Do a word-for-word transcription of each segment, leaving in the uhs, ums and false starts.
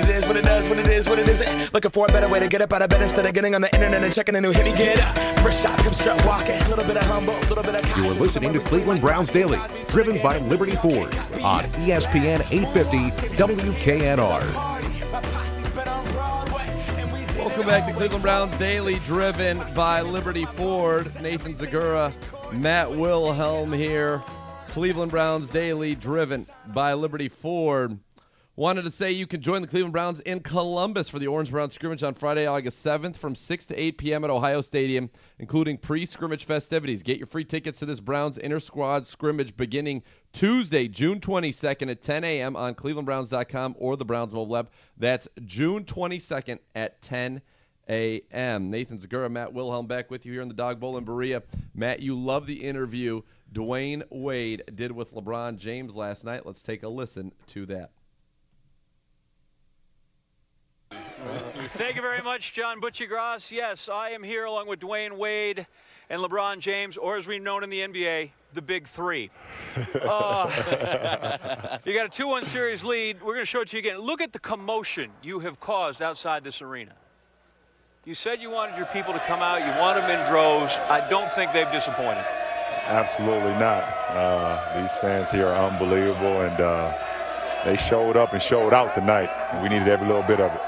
it is, what it does, what it is, what it isn't. Looking for a better way to get up out of bed instead of getting on the internet and checking a new hit. Me get up, first shot, come strut walking. A little bit of humble, a little bit of cautious. You are listening to Cleveland Browns Daily, driven by Liberty Ford on E S P N eight fifty W K N R. Welcome back to Cleveland Browns Daily, driven by Liberty Ford. Nathan Zegura, Matt Wilhelm here. Cleveland Browns Daily, driven by Liberty Ford. Wanted to say you can join the Cleveland Browns in Columbus for the Orange Brown scrimmage on Friday, August seventh from six to eight p.m. at Ohio Stadium, including pre-scrimmage festivities. Get your free tickets to this Browns inter-squad scrimmage beginning Tuesday, June twenty-second at ten a.m. on cleveland browns dot com or the Browns mobile app. That's June twenty-second at ten a.m. Nathan Zegura, Matt Wilhelm back with you here in the Dog Bowl in Berea. Matt, you love the interview Dwayne Wade did with LeBron James last night. Let's take a listen to that. Thank you very much, John Butchie-Gross. Yes, I am here along with Dwayne Wade and LeBron James, or as we've known in the N B A, the Big Three. Uh, you got a two one series lead. We're going to show it to you again. Look at the commotion you have caused outside this arena. You said you wanted your people to come out. You want them in droves. I don't think they've disappointed. Absolutely not. Uh, these fans here are unbelievable, and uh, they showed up and showed out tonight. And we needed every little bit of it.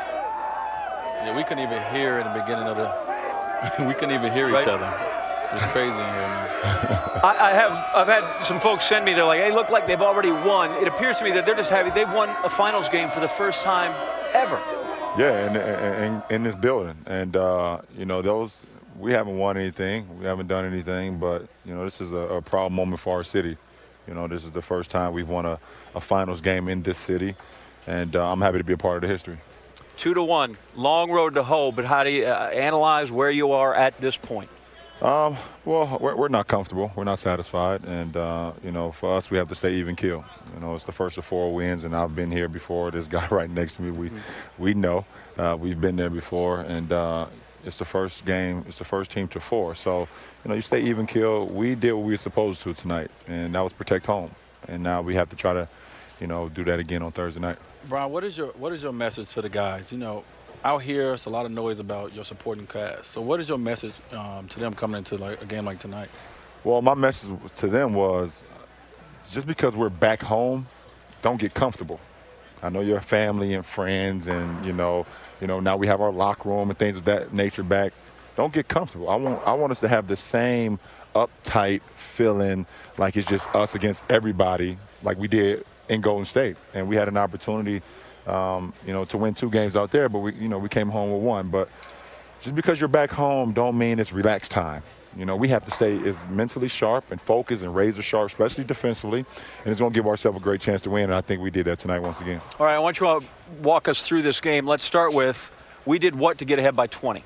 Yeah, we couldn't even hear in the beginning of the – we couldn't even hear right. each other. It was crazy in here, man. I, I have – I've had some folks send me, they're like, hey, look like they've already won. It appears to me that they're just happy. They've won a finals game for the first time ever. Yeah, in, in, in this building. And, uh, you know, those – we haven't won anything. We haven't done anything. But, you know, this is a, a proud moment for our city. You know, this is the first time we've won a, a finals game in this city. And uh, I'm happy to be a part of the history. Two to one. Long road to hoe, but how do you uh, analyze where you are at this point? Um, well, we're, we're not comfortable. We're not satisfied. And, uh, you know, for us, we have to stay even keel. You know, it's the first of four wins, and I've been here before. This guy right next to me, we, mm-hmm. we know. Uh, we've been there before. And, uh, it's the first game. It's the first team to four. So, you know, you stay even keel. We did what we were supposed to tonight, and that was protect home. And now we have to try to, you know, do that again on Thursday night. Brian, what is your what is your message to the guys? You know, out here, it's a lot of noise about your supporting cast. So what is your message um, to them coming into like a game like tonight? Well, my message to them was just because we're back home, don't get comfortable. I know you're family and friends, and, you know, you know, now we have our locker room and things of that nature back. Don't get comfortable. I want I want us to have the same uptight feeling like it's just us against everybody like we did in Golden State. And we had an opportunity, um, you know, to win two games out there, but, we, you know, we came home with one. But just because you're back home don't mean it's relaxed time. You know, we have to stay as mentally sharp and focused and razor sharp, especially defensively, and it's going to give ourselves a great chance to win, and I think we did that tonight once again. All right, I want you to walk us through this game. Let's start with, we did what to get ahead by twenty?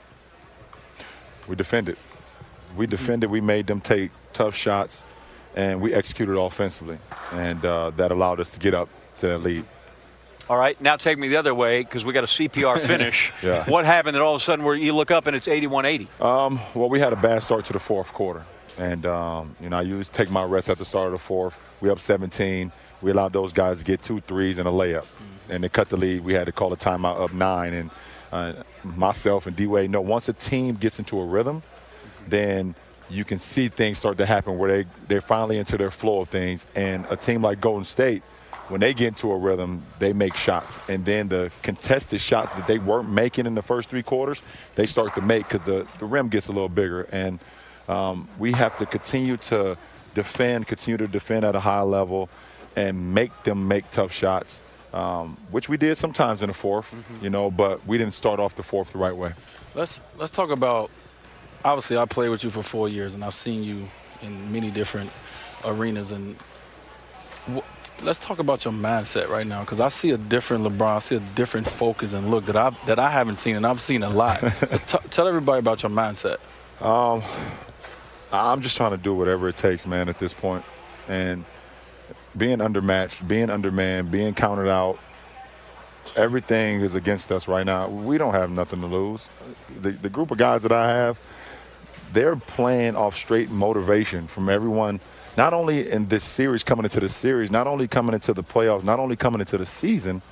We defended. We defended. We made them take tough shots, and we executed offensively, and uh, that allowed us to get up to that lead. All right, now take me the other way because we got a C P R finish. Yeah. What happened that all of a sudden where you look up and it's eighty-one eighty? Um, well, we had a bad start to the fourth quarter. And, um, you know, I usually take my rest at the start of the fourth. We up seventeen. We allowed those guys to get two threes and a layup. Mm-hmm. And they cut the lead. We had to call a timeout up nine. And uh, myself and D-Wade know once a team gets into a rhythm, mm-hmm. then you can see things start to happen where they, they're finally into their flow of things. And a team like Golden State, when they get into a rhythm, they make shots. And then the contested shots that they weren't making in the first three quarters, they start to make because the, the rim gets a little bigger. And um, we have to continue to defend, continue to defend at a high level and make them make tough shots, um, which we did sometimes in the fourth, mm-hmm. you know, but we didn't start off the fourth the right way. Let's, let's talk about, obviously I played with you for four years and I've seen you in many different arenas. And w- let's talk about your mindset right now, because I see a different LeBron. I see a different focus and look that I that I haven't seen, and I've seen a lot. T- tell everybody about your mindset. Um, I'm just trying to do whatever it takes, man, at this point. And being undermatched, being undermanned, being counted out, everything is against us right now. We don't have nothing to lose. The, the group of guys that I have, they're playing off straight motivation from everyone, not only in this series, coming into the series, not only coming into the playoffs, not only coming into the season,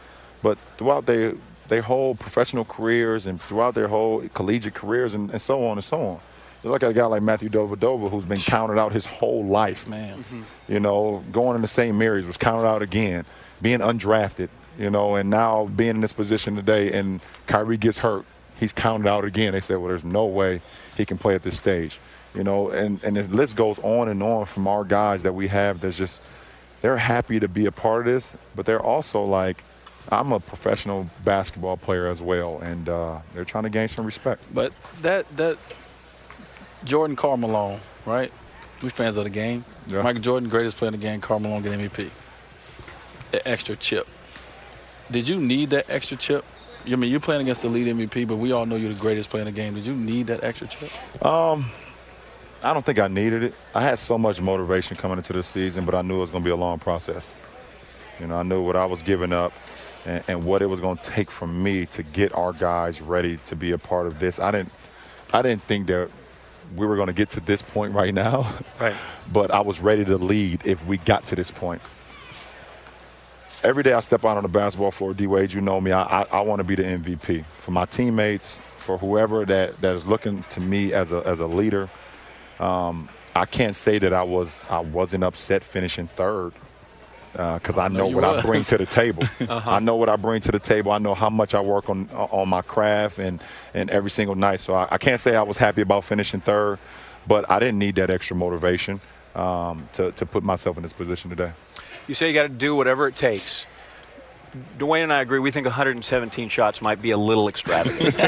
but throughout their their whole professional careers and throughout their whole collegiate careers and, and so on and so on. You look at a guy like Matthew Dellavedova, who's been counted out his whole life. Man. Mm-hmm. You know, going into Saint Mary's was counted out again, being undrafted, you know, and now being in this position today and Kyrie gets hurt, he's counted out again. They said, well, there's no way he can play at this stage. You know, and, and this list goes on and on from our guys that we have that's just, they're happy to be a part of this, but they're also like, I'm a professional basketball player as well, and uh, they're trying to gain some respect. But that that Jordan Karl Malone, right? We fans of the game. Yeah. Michael Jordan, greatest player in the game. Karl Malone get M V P. An extra chip. Did you need that extra chip? I mean, you're playing against the lead M V P, but we all know you're the greatest player in the game. Did you need that extra chip? Um, I don't think I needed it. I had so much motivation coming into the season, but I knew it was going to be a long process. You know, I knew what I was giving up and, and what it was going to take from me to get our guys ready to be a part of this. I didn't, I didn't think that we were going to get to this point right now. Right. But I was ready to lead if we got to this point. Every day I step out on the basketball floor, D-Wade, you know me, I, I, I want to be the M V P. For my teammates, for whoever that, that is looking to me as a, as a leader, um, I can't say that I, was, I wasn't upset finishing third. Because uh, I know no, what was. I bring to the table. uh-huh. I know what I bring to the table. I know how much I work on on my craft and, and every single night. So I, I can't say I was happy about finishing third, but I didn't need that extra motivation um, to, to put myself in this position today. You say you got to do whatever it takes. Dwayne and I agree. We think one hundred seventeen shots might be a little extravagant.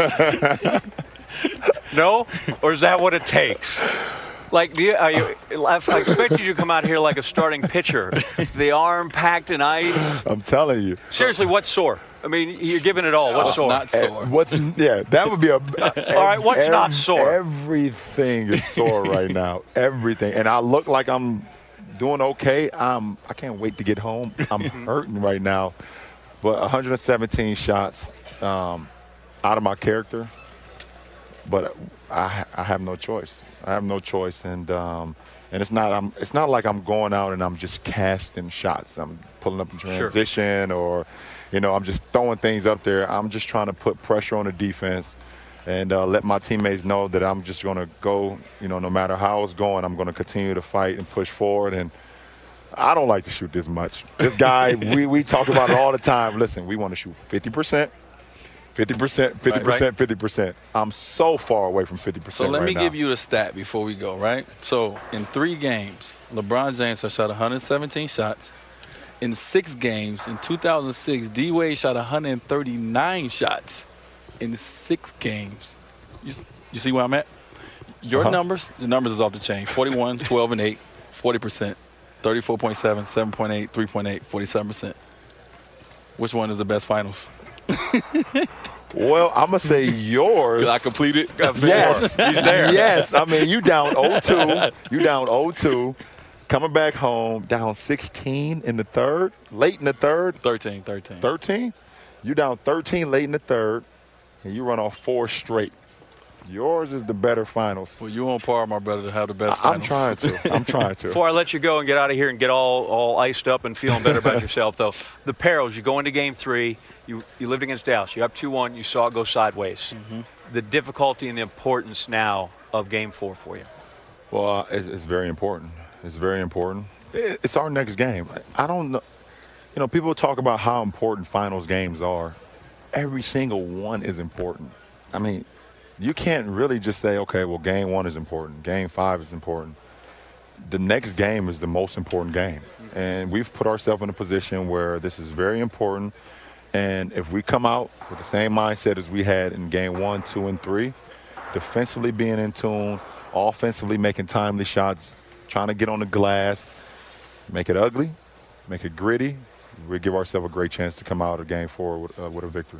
No? Or is that what it takes? Like, do you, are you, I expected you to come out here like a starting pitcher, the arm packed in ice. I'm telling you. Seriously, what's sore? I mean, you're giving it all. What's What's sore? not sore? What's yeah? That would be a. All right, what's ev- not sore? Everything is sore right now. Everything, and I look like I'm doing okay. I'm. I can't wait to get home. I'm hurting right now, but one hundred seventeen shots um, out of my character. But I, I have no choice. I have no choice, and um, and it's not. I'm. It's not like I'm going out and I'm just casting shots. I'm pulling up in transition, sure. or, you know, I'm just throwing things up there. I'm just trying to put pressure on the defense, and uh, let my teammates know that I'm just going to go. You know, no matter how it's going, I'm going to continue to fight and push forward. And I don't like to shoot this much. This guy, we we talk about it all the time. Listen, we want to shoot fifty percent. fifty percent, fifty percent, right. fifty percent. I'm so far away from fifty percent So let right me now. give you a stat before we go, right? So in three games, LeBron James has shot one hundred seventeen shots. In six games, in two thousand six, D-Wade shot one hundred thirty-nine shots in six games. You, you see where I'm at? Your uh-huh. numbers, the numbers is off the chain. forty-one, twelve, and eight, forty percent. thirty-four point seven, seven point eight, three point eight, forty-seven percent. Which one is the best finals? Well, I'm going to say yours. Did I complete it? Yes. He's there. Yes. I mean, you down oh two. You down oh two. Coming back home, down sixteen in the third, late in the third. thirteen, thirteen. thirteen? You down thirteen late in the third, and you run off four straight. Yours is the better finals. Well, you on par, my brother, to have the best I- I'm finals. trying to. I'm trying to. Before I let you go and get out of here and get all, all iced up and feeling better about yourself, though, the perils, you go into game three, you, you lived against Dallas, you're up two one, you saw it go sideways. Mm-hmm. The difficulty and the importance now of game four for you. Well, uh, it's, it's very important. It's very important. It, it's our next game. I don't know. You know, people talk about how important finals games are. Every single one is important. I mean, you can't really just say, okay, well, game one is important. Game five is important. The next game is the most important game. And we've put ourselves in a position where this is very important. And if we come out with the same mindset as we had in game one, two, and three, defensively being in tune, offensively making timely shots, trying to get on the glass, make it ugly, make it gritty, we give ourselves a great chance to come out of game four with, uh, with a victory.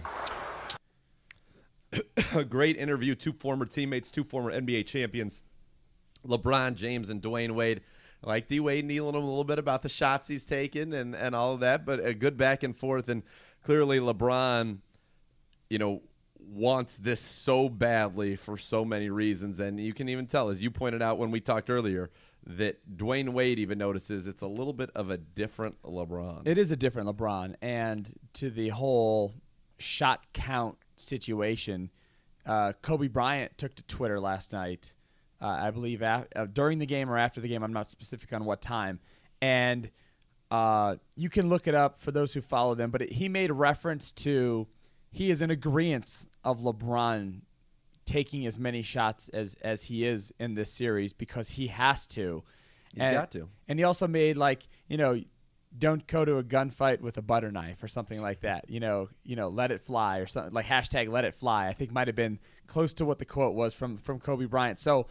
A great interview. Two former teammates, two former N B A champions, LeBron James and Dwayne Wade. Like D-Wade, needling him a little bit about the shots he's taken and, and all of that, but a good back and forth. And clearly LeBron, you know, wants this so badly for so many reasons. And you can even tell, as you pointed out when we talked earlier, that Dwayne Wade even notices it's a little bit of a different LeBron. It is a different LeBron. And to the whole shot count situation, uh, Kobe Bryant took to Twitter last night, uh, I believe af- uh, during the game or after the game. I'm not specific on what time. And uh, you can look it up for those who follow them. But it, he made reference to he is in agreement of LeBron taking as many shots as, as he is in this series because he has to. He's and, got to. And he also made, like, you know, don't go to a gunfight with a butter knife or something like that. You know, you know, let it fly or something like hashtag let it fly. I think might have been close to what the quote was from, from Kobe Bryant. So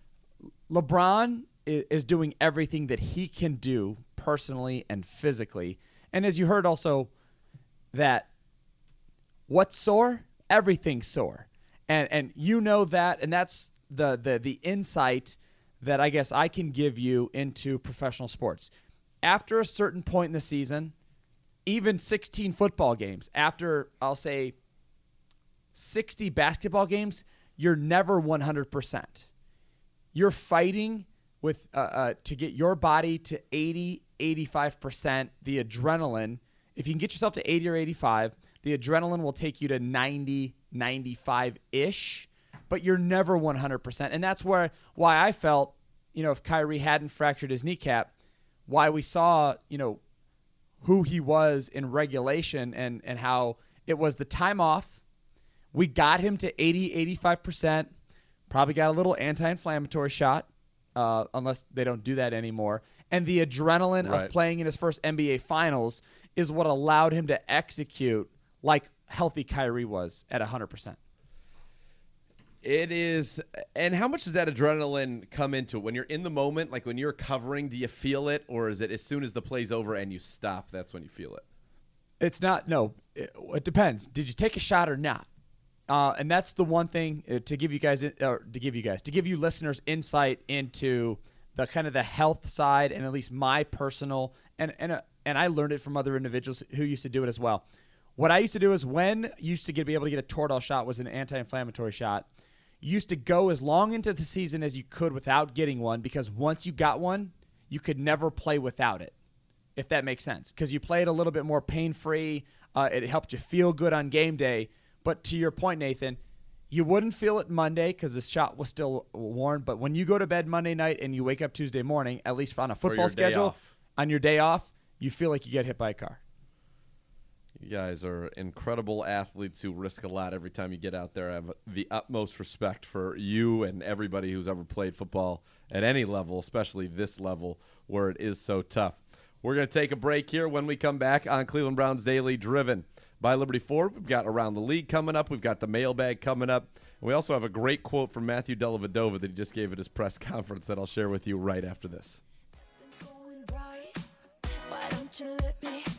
LeBron is, is doing everything that he can do personally and physically. And as you heard also that what's sore? Everything's sore. And and you know that, and that's the, the the insight that I guess I can give you into professional sports. After a certain point in the season, even sixteen football games, after I'll say sixty basketball games, you're never one hundred percent. You're fighting with uh, uh, to get your body to eighty, eighty-five percent. The adrenaline, if you can get yourself to eighty or eighty-five, the adrenaline will take you to ninety, ninety-five-ish, but you're never one hundred percent. And that's where why I felt, you know, if Kyrie hadn't fractured his kneecap, why we saw, you know, who he was in regulation and, and how it was the time off. We got him to eighty, eighty-five percent, probably got a little anti-inflammatory shot, uh, unless they don't do that anymore. And the adrenaline Right. of playing in his first N B A Finals is what allowed him to execute like healthy Kyrie was at one hundred percent. It is, and how much does that adrenaline come into it? When you're in the moment, like when you're covering, do you feel it, or is it as soon as the play's over and you stop, that's when you feel it? It's not, no, it, it depends. Did you take a shot or not? Uh, and that's the one thing uh, to give you guys, or to give you guys, to give you listeners insight into the kind of the health side, and at least my personal, and and uh, and I learned it from other individuals who used to do it as well. What I used to do is when you used to get, be able to get a Toradol shot was an anti-inflammatory shot. You used to go as long into the season as you could without getting one, because once you got one, you could never play without it, if that makes sense. Because you played a little bit more pain-free. Uh, it helped you feel good on game day. But to your point, Nathan, you wouldn't feel it Monday because the shot was still worn. But when you go to bed Monday night and you wake up Tuesday morning, at least on a football your day schedule, off. on your day off, you feel like you get hit by a car. You guys are incredible athletes who risk a lot every time you get out there. I have the utmost respect for you and everybody who's ever played football at any level, especially this level where it is so tough. We're going to take a break here. When we come back on Cleveland Browns Daily, driven by Liberty Ford, we've got Around the League coming up. We've got the mailbag coming up. And we also have a great quote from Matthew Dellavedova that he just gave at his press conference that I'll share with you right after this. Going bright. Why don't you let me